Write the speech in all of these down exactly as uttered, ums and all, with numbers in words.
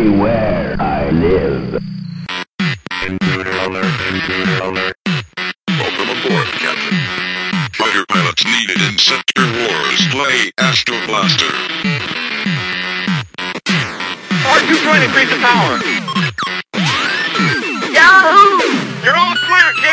Beware, I live. Intruder alert, intruder alert. Welcome aboard, Captain. Fighter pilots needed in Sector Wars. Play Astro Blaster. R two trying to increase the power. Yahoo! You're all clear, kid.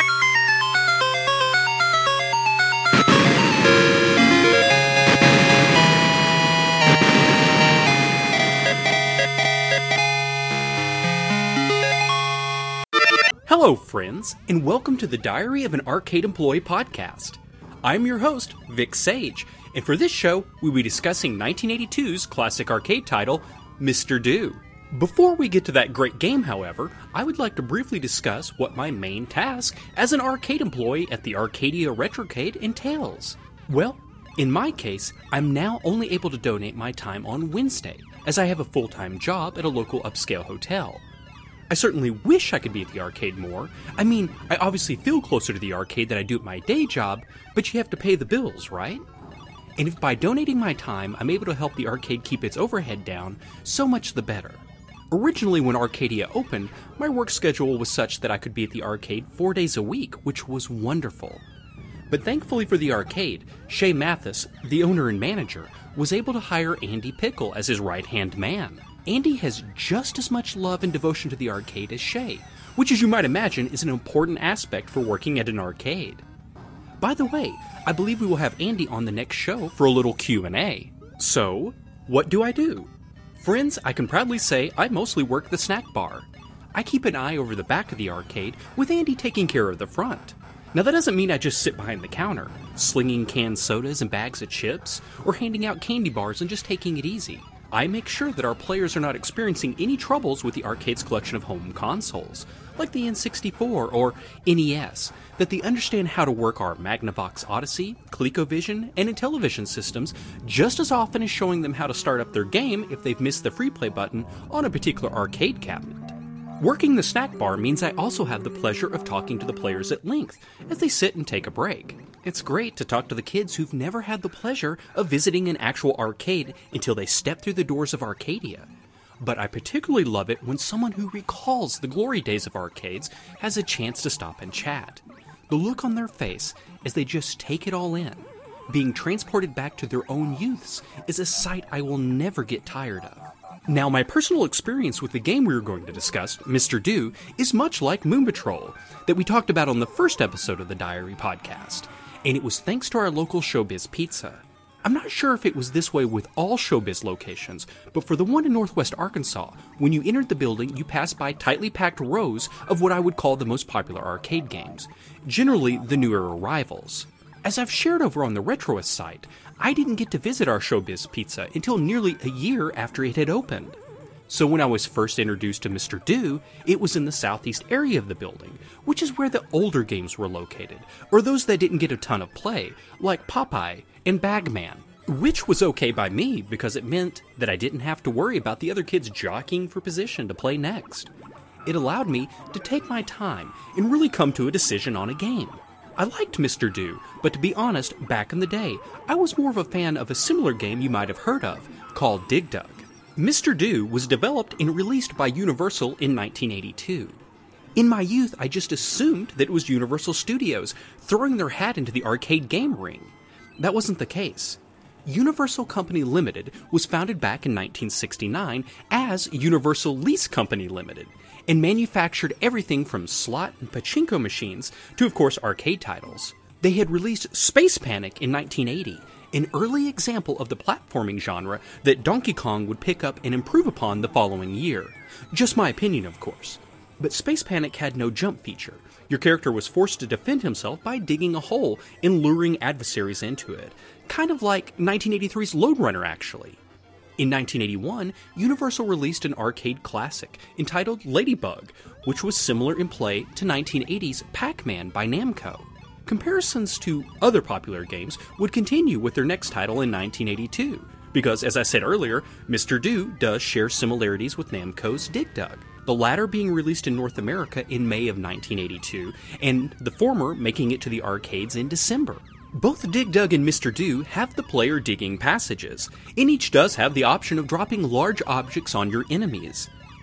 Hello, friends, and welcome to the Diary of an Arcade Employee podcast. I'm your host, Vic Sage, and for this show, we'll be discussing nineteen eighty-two's classic arcade title, Mister Do. Before we get to that great game, however, I would like to briefly discuss what my main task as an arcade employee at the Arcadia Retrocade entails. Well, in my case, I'm now only able to donate my time on Wednesday, as I have a full-time job at a local upscale hotel. I certainly wish I could be at the arcade more. I mean, I obviously feel closer to the arcade than I do at my day job, but you have to pay the bills, right? And if by donating my time I'm able to help the arcade keep its overhead down, so much the better. Originally, when Arcadia opened, my work schedule was such that I could be at the arcade four days a week, which was wonderful. But thankfully for the arcade, Shay Mathis, the owner and manager, was able to hire Andy Pickle as his right-hand man. Andy has just as much love and devotion to the arcade as Shay, which, as you might imagine, is an important aspect for working at an arcade. By the way, I believe we will have Andy on the next show for a little Q and A. So, what do I do? Friends, I can proudly say I mostly work the snack bar. I keep an eye over the back of the arcade, with Andy taking care of the front. Now that doesn't mean I just sit behind the counter, slinging canned sodas and bags of chips, or handing out candy bars and just taking it easy. I make sure that our players are not experiencing any troubles with the arcade's collection of home consoles, like the N sixty-four or N E S, that they understand how to work our Magnavox Odyssey, ColecoVision, and Intellivision systems just as often as showing them how to start up their game if they've missed the free play button on a particular arcade cabinet. Working the snack bar means I also have the pleasure of talking to the players at length as they sit and take a break. It's great to talk to the kids who've never had the pleasure of visiting an actual arcade until they step through the doors of Arcadia. But I particularly love it when someone who recalls the glory days of arcades has a chance to stop and chat. The look on their face as they just take it all in, being transported back to their own youths, is a sight I will never get tired of. Now, my personal experience with the game we are going to discuss, Mister Do, is much like Moon Patrol, that we talked about on the first episode of the Diary podcast, and it was thanks to our local Showbiz Pizza. I'm not sure if it was this way with all Showbiz locations, but for the one in Northwest Arkansas, when you entered the building, you passed by tightly packed rows of what I would call the most popular arcade games, generally the newer arrivals. As I've shared over on the Retroist site, I didn't get to visit our Showbiz Pizza until nearly a year after it had opened. So when I was first introduced to Mister Do, it was in the southeast area of the building, which is where the older games were located, or those that didn't get a ton of play, like Popeye and Bagman, which was okay by me because it meant that I didn't have to worry about the other kids jockeying for position to play next. It allowed me to take my time and really come to a decision on a game. I liked Mister Do, but to be honest, back in the day, I was more of a fan of a similar game you might have heard of, called Dig Dug. Mister Do was developed and released by Universal in nineteen eighty-two. In my youth, I just assumed that it was Universal Studios throwing their hat into the arcade game ring. That wasn't the case. Universal Company Limited was founded back in nineteen sixty-nine as Universal Lease Company Limited, and manufactured everything from slot and pachinko machines to, of course, arcade titles. They had released Space Panic in nineteen eighty, an early example of the platforming genre that Donkey Kong would pick up and improve upon the following year. Just my opinion, of course. But Space Panic had no jump feature. Your character was forced to defend himself by digging a hole and luring adversaries into it. Kind of like nineteen eighty-three's Lode Runner, actually. In nineteen eighty-one, Universal released an arcade classic entitled Ladybug, which was similar in play to nineteen eighty's Pac-Man by Namco. Comparisons to other popular games would continue with their next title in nineteen eighty-two, because, as I said earlier, Mister Do does share similarities with Namco's Dig Dug, the latter being released in North America in May of nineteen eighty-two, and the former making it to the arcades in December. Both Dig Dug and Mister Do have the player digging passages, and each does have the option of dropping large objects on your enemies.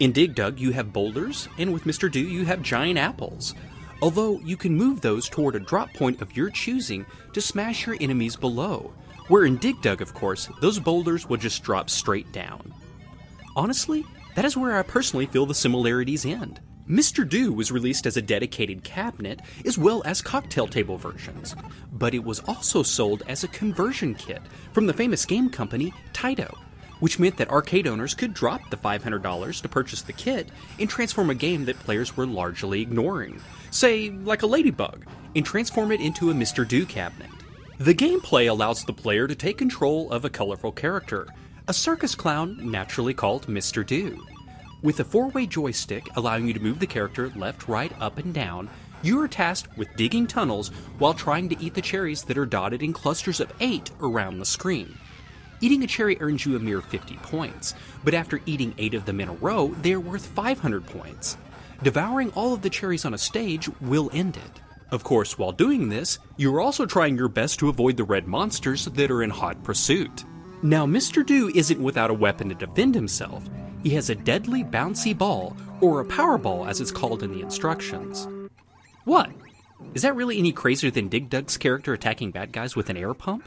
In Dig Dug, you have boulders, and with Mister Do, you have giant apples. Although, you can move those toward a drop point of your choosing to smash your enemies below, where in Dig Dug, of course, those boulders will just drop straight down. Honestly, that is where I personally feel the similarities end. Mister Do was released as a dedicated cabinet as well as cocktail table versions, but it was also sold as a conversion kit from the famous game company Taito, which meant that arcade owners could drop the five hundred dollars to purchase the kit and transform a game that players were largely ignoring, say like a ladybug, and transform it into a Mister Do cabinet. The gameplay allows the player to take control of a colorful character, a circus clown naturally called Mister Do. With a four-way joystick allowing you to move the character left, right, up, and down, you are tasked with digging tunnels while trying to eat the cherries that are dotted in clusters of eight around the screen. Eating a cherry earns you a mere fifty points, but after eating eight of them in a row, they are worth five hundred points. Devouring all of the cherries on a stage will end it. Of course, while doing this, you are also trying your best to avoid the red monsters that are in hot pursuit. Now, Mister Do isn't without a weapon to defend himself. He has a deadly bouncy ball, or a power ball as it's called in the instructions. What? Is that really any crazier than Dig Dug's character attacking bad guys with an air pump?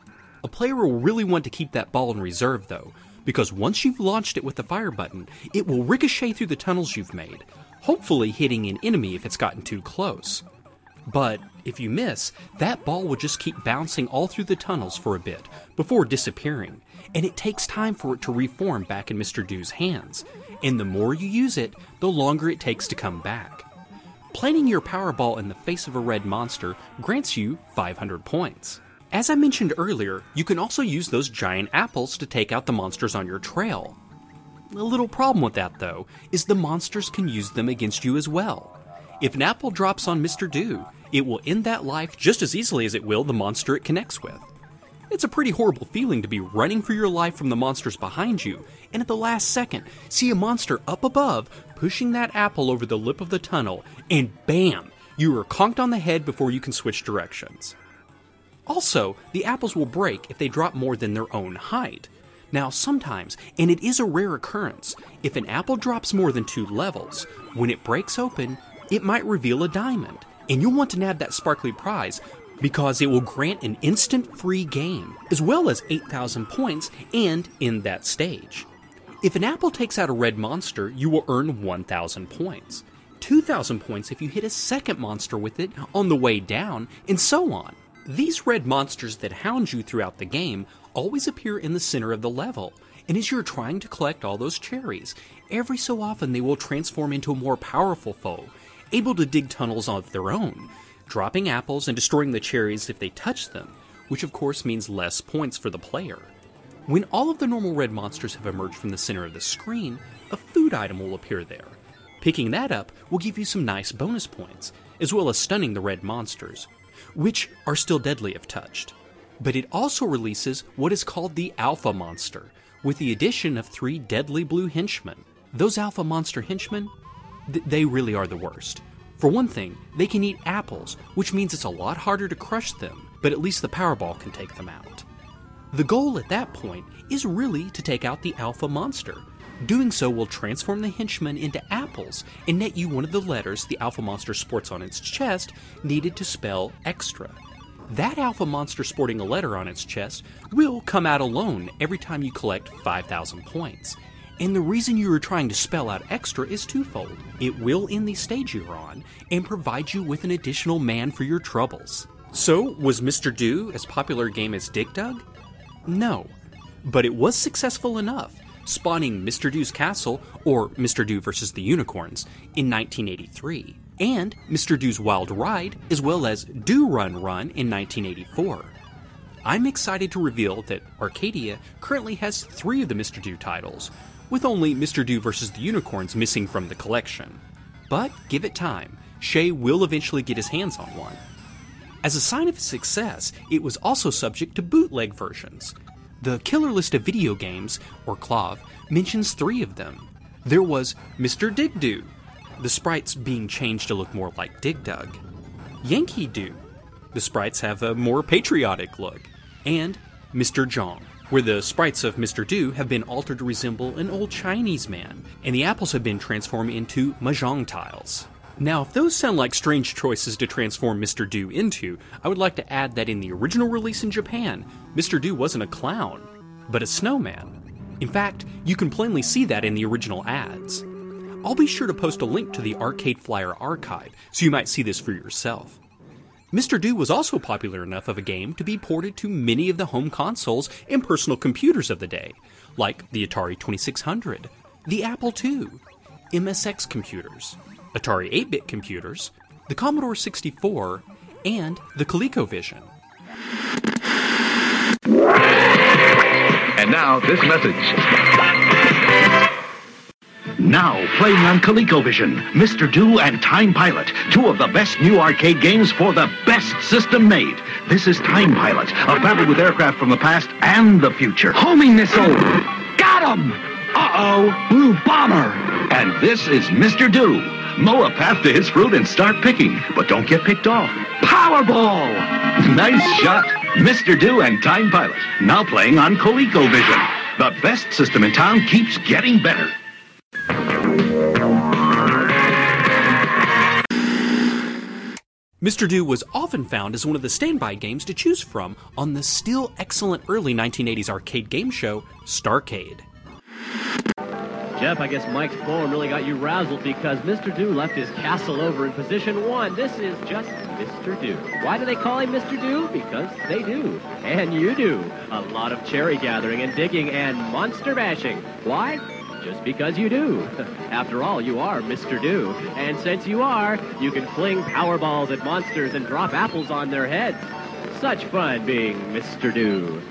A player will really want to keep that ball in reserve though, because once you've launched it with the fire button, it will ricochet through the tunnels you've made, hopefully hitting an enemy if it's gotten too close. But if you miss, that ball will just keep bouncing all through the tunnels for a bit before disappearing, and it takes time for it to reform back in Mister Do's hands, and the more you use it, the longer it takes to come back. Planting your power ball in the face of a red monster grants you five hundred points. As I mentioned earlier, you can also use those giant apples to take out the monsters on your trail. A little problem with that, though, is the monsters can use them against you as well. If an apple drops on Mister Do, it will end that life just as easily as it will the monster it connects with. It's a pretty horrible feeling to be running for your life from the monsters behind you, and at the last second, see a monster up above pushing that apple over the lip of the tunnel, and bam! You are conked on the head before you can switch directions. Also, the apples will break if they drop more than their own height. Now, sometimes, and it is a rare occurrence, if an apple drops more than two levels, when it breaks open, it might reveal a diamond, and you'll want to nab that sparkly prize because it will grant an instant free game, as well as eight thousand points and end that stage. If an apple takes out a red monster, you will earn one thousand points, two thousand points if you hit a second monster with it on the way down, and so on. These red monsters that hound you throughout the game always appear in the center of the level, and as you're trying to collect all those cherries, every so often they will transform into a more powerful foe, able to dig tunnels of their own, dropping apples and destroying the cherries if they touch them, which of course means less points for the player. When all of the normal red monsters have emerged from the center of the screen, a food item will appear there. Picking that up will give you some nice bonus points, as well as stunning the red monsters, which are still deadly if touched. But it also releases what is called the Alpha Monster, with the addition of three deadly blue henchmen. Those Alpha Monster henchmen, th- they really are the worst. For one thing, they can eat apples, which means it's a lot harder to crush them, but at least the Powerball can take them out. The goal at that point is really to take out the Alpha Monster. Doing so will transform the henchmen into apples and net you one of the letters the Alpha Monster sports on its chest needed to spell extra. That Alpha Monster sporting a letter on its chest will come out alone every time you collect five thousand points. And the reason you are trying to spell out extra is twofold. It will end the stage you're on and provide you with an additional man for your troubles. So, was Mister Do as popular a game as Dig Dug? No. But it was successful enough, spawning Mister Do's Castle, or Mister Do versus the Unicorns, in nineteen eighty-three, and Mister Do's Wild Ride, as well as Do Run Run in nineteen eighty-four. I'm excited to reveal that Arcadia currently has three of the Mister Do titles, with only Mister Do versus the Unicorns missing from the collection. But give it time, Shay will eventually get his hands on one. As a sign of its success, it was also subject to bootleg versions. The Killer List of Video Games, or C L O V, mentions three of them. There was Mister Dig Do, the sprites being changed to look more like Dig Dug; Yankee Do, the sprites have a more patriotic look; and Mister Jong, where the sprites of Mister Do have been altered to resemble an old Chinese man, and the apples have been transformed into mahjong tiles. Now, if those sound like strange choices to transform Mister Do into, I would like to add that in the original release in Japan, Mister Do wasn't a clown, but a snowman. In fact, you can plainly see that in the original ads. I'll be sure to post a link to the Arcade Flyer archive, so you might see this for yourself. Mister Do was also popular enough of a game to be ported to many of the home consoles and personal computers of the day, like the Atari twenty-six hundred, the Apple two, M S X computers, Atari eight-bit computers, the Commodore sixty-four, and the ColecoVision. And now, this message. Now, playing on ColecoVision, Mister Do and Time Pilot, two of the best new arcade games for the best system made. This is Time Pilot, a battle with aircraft from the past and the future. Homing missile! Got him! Uh-oh, blue bomber! And this is Mister Do. Mow a path to his fruit and start picking, but don't get picked off. Powerball! Nice shot. Mister Do and Time Pilot, now playing on ColecoVision. The best system in town keeps getting better. Mister Do was often found as one of the standby games to choose from on the still excellent early nineteen eighties arcade game show, Starcade. Jeff, I guess Mike's poem really got you razzled because Mister Do left his castle over in position one. This is just Mister Do. Why do they call him Mister Do? Because they do. And you do. A lot of cherry gathering and digging and monster bashing. Why? Just because you do. After all, you are Mister Do. And since you are, you can fling power balls at monsters and drop apples on their heads. Such fun being Mister Do.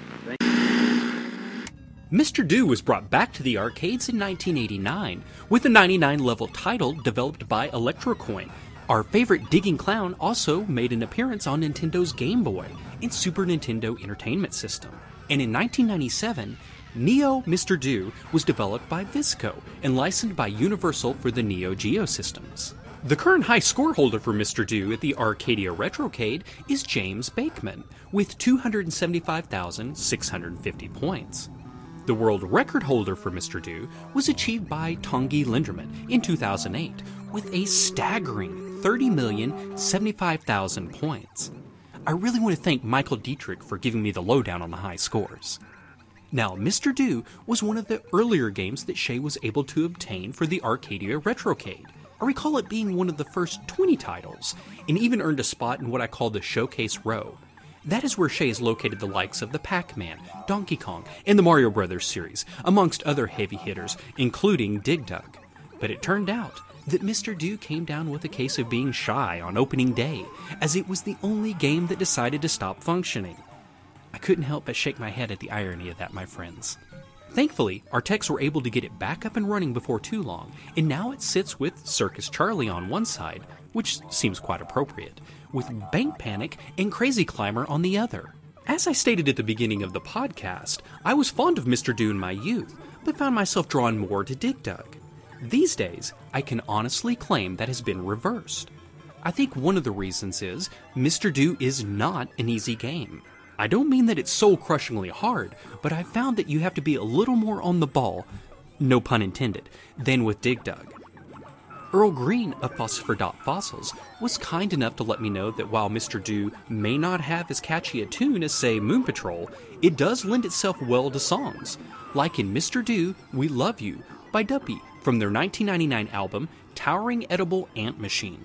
Mister Do was brought back to the arcades in nineteen eighty-nine with a ninety-nine level title developed by Electrocoin. Our favorite digging clown also made an appearance on Nintendo's Game Boy and Super Nintendo Entertainment System. And in nineteen ninety-seven, Neo Mister Do was developed by Visco and licensed by Universal for the Neo Geo systems. The current high score holder for Mister Do at the Arcadia Retrocade is James Bakeman with two hundred seventy-five thousand six hundred fifty points. The world record holder for Mister Do was achieved by Tongi Linderman in two thousand eight with a staggering thirty million seventy-five thousand points. I really want to thank Michael Dietrich for giving me the lowdown on the high scores. Now, Mister Do was one of the earlier games that Shay was able to obtain for the Arcadia Retrocade. I recall it being one of the first twenty titles, and even earned a spot in what I call the Showcase Row. That is where Shay has located the likes of the Pac-Man, Donkey Kong, and the Mario Brothers series, amongst other heavy hitters, including Dig Dug. But it turned out that Mister Do came down with a case of being shy on opening day, as it was the only game that decided to stop functioning. I couldn't help but shake my head at the irony of that, my friends. Thankfully, our techs were able to get it back up and running before too long, and now it sits with Circus Charlie on one side, which seems quite appropriate, with Bank Panic and Crazy Climber on the other. As I stated at the beginning of the podcast, I was fond of Mister Do in my youth, but found myself drawn more to Dig Dug. These days, I can honestly claim that has been reversed. I think one of the reasons is Mister Do is not an easy game. I don't mean that it's soul-crushingly hard, but I've found that you have to be a little more on the ball, no pun intended, than with Dig Dug. Earl Green of Phosphor Dot Fossils was kind enough to let me know that while Mister Do may not have as catchy a tune as, say, Moon Patrol, it does lend itself well to songs, like in Mister Do, We Love You by Duppy from their nineteen ninety-nine album, Towering Edible Ant Machine.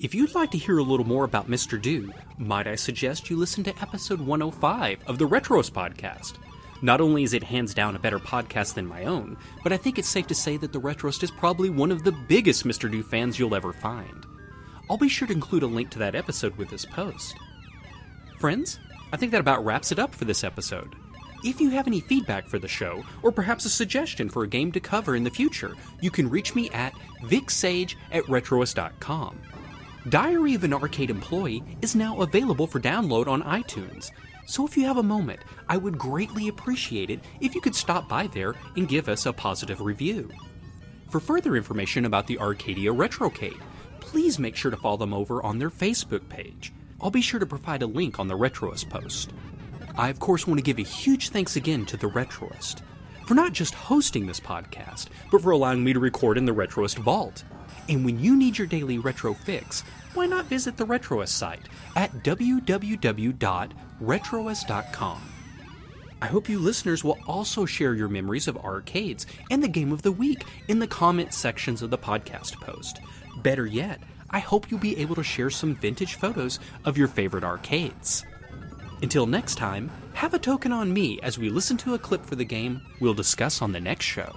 If you'd like to hear a little more about Mister Do, might I suggest you listen to episode one oh five of the Retroist podcast. Not only is it hands down a better podcast than my own, but I think it's safe to say that the Retroist is probably one of the biggest Mister Do fans you'll ever find. I'll be sure to include a link to that episode with this post. Friends, I think that about wraps it up for this episode. If you have any feedback for the show, or perhaps a suggestion for a game to cover in the future, you can reach me at vicsage at retroist dot com. Diary of an Arcade Employee is now available for download on iTunes, so if you have a moment, I would greatly appreciate it if you could stop by there and give us a positive review. For further information about the Arcadia Retrocade, please make sure to follow them over on their Facebook page. I'll be sure to provide a link on the Retroist post. I of course want to give a huge thanks again to the Retroist for not just hosting this podcast, but for allowing me to record in the Retroist Vault. And when you need your daily retro fix, why not visit the Retroist site at w w w dot retroist dot com. I hope you listeners will also share your memories of arcades and the game of the week in the comment sections of the podcast post. Better yet, I hope you'll be able to share some vintage photos of your favorite arcades. Until next time, have a token on me as we listen to a clip for the game we'll discuss on the next show.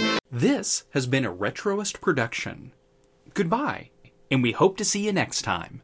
This has been a Retroist production. Goodbye, and we hope to see you next time.